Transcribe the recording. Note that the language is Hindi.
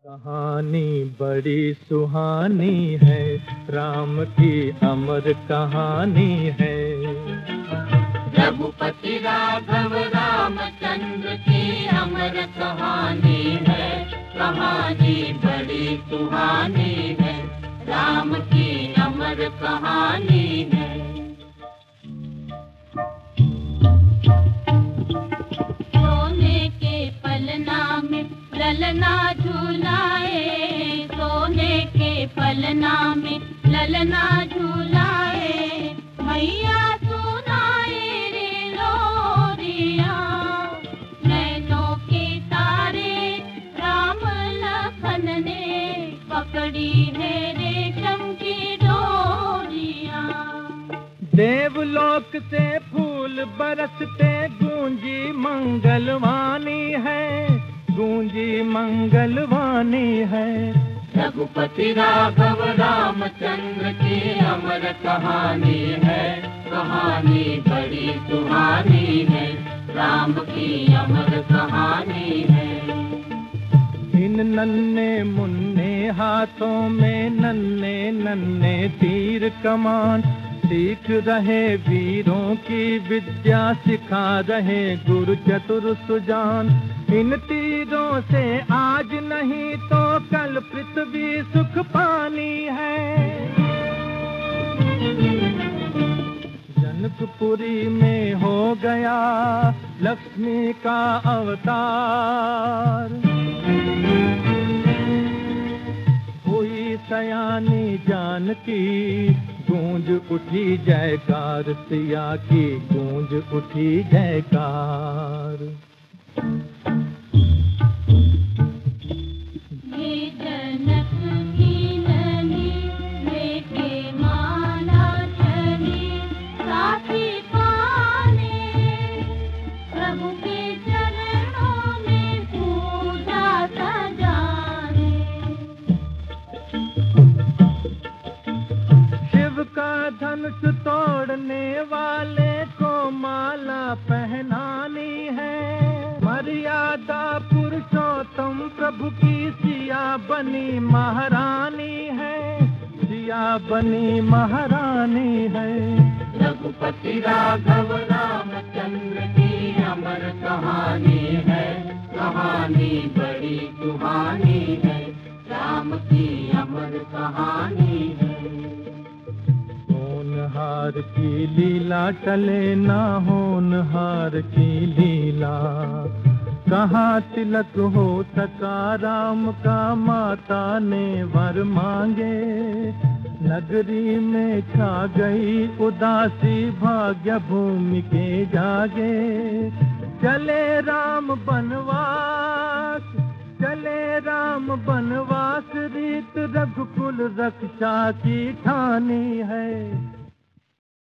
कहानी बड़ी सुहानी है, राम की अमर कहानी है। रघुपति राघव रामचंद्र की अमर कहानी है। कहानी बड़ी सुहानी है, राम की अमर कहानी है। सोने के पलना में ललना झूलाए, सोने के पलना में ललना झूलाए, मैया सुनाए रे लोरिया। नैनों के तारे राम लखन ने पकड़ी है रेशम की डोरिया। देवलोक से फूल बरसते गूंजी मंगलवाणी है, गूंजी मंगलवाणी है। रघुपति राघव रामचंद्र की अमर कहानी है। कहानी बड़ी सुहानी है, राम की अमर कहानी है। इन नन्हे मुन्ने हाथों में नन्हे नन्हे तीर कमान, सीख रहे वीरों की विद्या, सिखा रहे गुरु चतुर सुजान। इन तीरों से आज नहीं तो कल पृथ्वी सुख पानी है। जनकपुरी में हो गया लक्ष्मी का अवतार, हुई सयानी जानकी, गूंज उठी जयकार सिया की, गूंज उठी जयकार। ये जनक की ननी लेके माला चली, साथी पाने प्रभु के चरणों में पूजा सजाने। शिव का धनुष तोड़ने वाले को माला पहनानी है, मर्यादा पुरुषोत्तम प्रभु की सिया बनी महारानी है, सिया बनी महारानी है। रघुपति राघव रामचंद्र की अमर कहानी है। कहानी बड़ी सुहानी है, राम की अमर कहानी है। होनहार की लीला टले ना होनहार की लीला, कहाँ तिलक हो सका राम का, माता ने वर मांगे। नगरी में छा गई उदासी, भाग्य भूमि के जागे। चले राम बनवास, चले राम बनवास, रीत रघुकुल रक्षा की ठानी है।